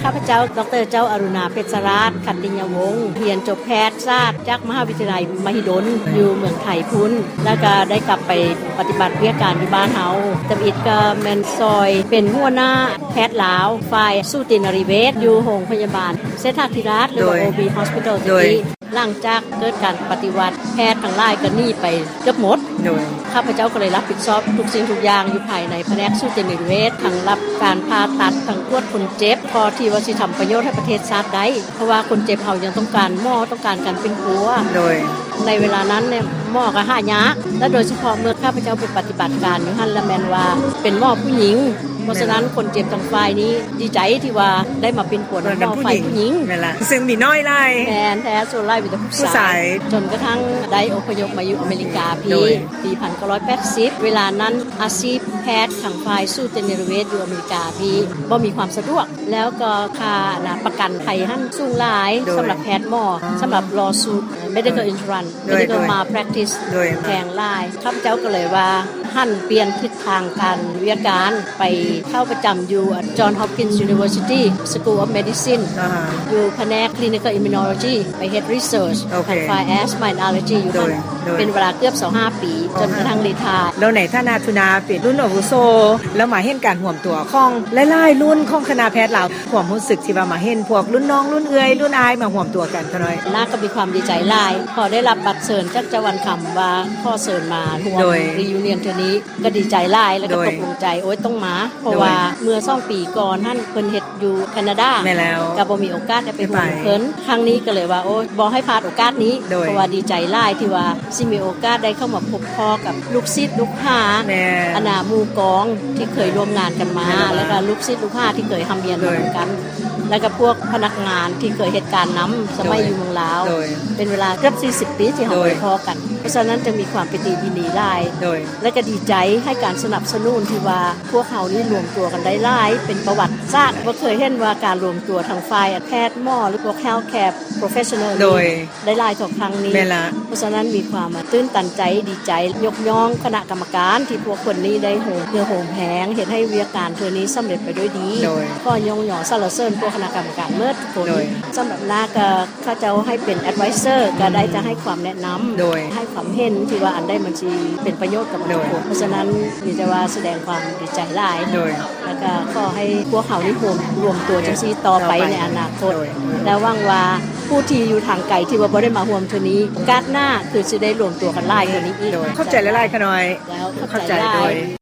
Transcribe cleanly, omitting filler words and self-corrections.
ข้าพเจ้าดร.เจ้าอรุณาเพชรราชขันติญวงศ์เรียนจบแพทยศาสตร์จากมหาวิทยาลัยมหิดลอยู่เมืองไทยพุ้นแล้วก็ได้กลับไปปฏิบัติวิชาการอยู่บ้านเฮาจำอิดก็แม่นซอยเป็นหัวหน้าแพทย์ลาวฝ่ายสูตินรีเวชอยู่โรงพยาบาลเศรษฐกิจรัฐหรือว่า OB Hospital ที่หลังจากเกิดการปฏิวัติแพทย์ทั้งหลายก็หนีไปเกือบหมดข้าพเจ้าก็เลยรับผิดชอบทุกสิ่งทุกอย่างอยู่ภายในแผนกสูตินรีเวชทั้งรับการผ่าตัดทั้งตรวจคนเจ็บพอที่ว่าสิทำประโยชน์ให้ประเทศชาติได้เพราะว่าคนเจ็บเฮายังต้องการหมอต้องการการเป็นครัวในเวลานั้นเนี่ยหมอก็หายากและโดยเฉพาะเมื่อข้าพเจ้าไปปฏิบัติการอยู่หั่นละแม่นว่าเป็นหมอผู้หญิงเพราะฉะนั้นคนเจ็บทางฝ่ายนี้ดีใจที่ว่าได้มาเป็นคนหมอฝ่ายผู้หญิงนั่นล่ะซึ่งมีน้อยหลายแท้ส่วนหลายมีแต่ผู้ชายจนกระทั่งได้อพยพมาอยู่อเมริกาปี1980เวลานั้นอาชีพแพทย์ทางฝ่ายสูตินรีเวชอยู่อเมริกาพี่บ่มีความสะดวกแล้วก็ค่าประกันภัยหั่นสูงหลายสำหรับแพทย์หมอสำหรับ lawsuit medical insurance medical malpractice แพงหลายข้าพเจ้าก็เลยว่าหั่นเปลี่ยนทิศทางการวิทยาการไปเข้าประจำอยู่ John Hopkins University School of Medicine อยู่แผนก Clinical Immunology ไป Head Research ทางฝ่าย Asthma and Allergy อยู่เป็นเวลาเกือบ25ปีจนกระทั่งรีไทร์แล้วในฐานะทุนาเป็นรุ่นอาวุโสแล้วมาเห็นการร่วมตัวของหลายๆรุ่นของคณะแพทย์เราความรู้สึกที่ว่ามาเห็นพวกรุ่นน้องรุ่นเอื้อยรุ่นอายมาร่วมตัวกันเท่าน้อยน่าก็มีความดีใจหลายพอได้รับบัตรเชิญจากเจ้าวันคำว่าข้อเชิญมาร่วมรียูเนียนเทื่อนี้ก็ดีใจหลายแล้วก็ตกลงใจโอ๊ยต้องมาเพราะว่าเมื่อ2ปีก่อนท่านเพิ่นเฮ็ดอยู่แคนาดาก็บ่มีโอกาสได้ไปร่วมเพิ่นครั้งนี้ก็เลยว่าโอ๊ยบ่ให้พลาดโอกาสนี้เพราะว่าดีใจหลายที่ว่าสิมีโอกาสได้เข้ามาพบพ่อกับลูกศิษย์ลูกหาอนาหมู่กองที่เคยร่วมงานกันมาแล้วก็ลูกศิษย์ลูกหาที่เคยทำเรียนร่วมกันแล้วก็พวกพนักงานที่เคยเหตุการณ์นําสมัยอยู่เมืองลาวเป็นเวลาเกือบ40ปีที่เฮาไปพอกันเพราะฉะนั้นจึงมีความปิติยินดีหลายและก็ดีใจให้การสนับสนุนที่ว่าพวกเฮานี่รวมตัวกันได้หลายเป็นประวัติศาสตร์บ่เคยเห็นว่าการรวมตัวทางฝ่ายแพทย์หมอหรือพวก health care professional ได้หลายทุกครั้งนี้เพราะฉะนั้นมีความตื่นตันใจดีใจยกย่องคณะกรรมการที่พวกคนนี้ได้โหเพื่อโหมแหงเฮ็ดให้วิทยาการเทื่อนี้สำเร็จไปด้วยดีก็ยกย่องสรรเสริญพวกคณะกรรมการเมื่อทุกคนสำหรับหน้าก็เขาเจ้าให้เป็น advisor ก็ได้จะให้ความแนะนําให้ความเห็นที่ว่าอันได้มันสิเป็นประโยชน์กับทุกคนเพราะฉะนั้นมีแต่ว่าแสดงความดีใจหลายแล้วก็ขอให้พวกเขานี่รวมตัวจังซี่ต่อไปในอนาคตและหวังว่าผู้ที่อยู่ทางไกลที่ว่าบ่ได้มาร่วมเทื่อนี้โอกาสหน้าคือสิได้รวมตัวกันหลายกว่านี้อีกเข้าใจหลายๆขน้อยแล้วเข้าใจโดย